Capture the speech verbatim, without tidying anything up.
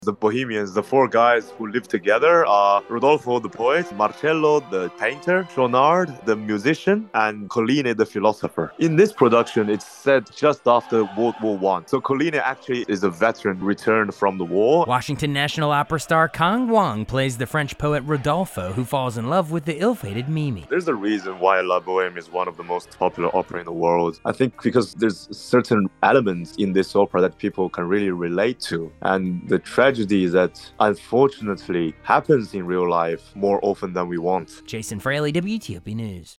The Bohemians, the four guys who live together are Rodolfo the poet, Marcello the painter, Schaunard the musician, and Colline the philosopher. In this production, it's set just after World War One. So Colline actually is a veteran returned from the war. Washington National Opera star Kang Wang plays the French poet Rodolfo, who falls in love with the ill-fated Mimi. There's a reason why La Bohème is one of the most popular opera in the world. I think because there's certain elements in this opera that people can really relate to. And the tragedy that unfortunately happens in real life more often than we want. Jason Fraley, W T O P News.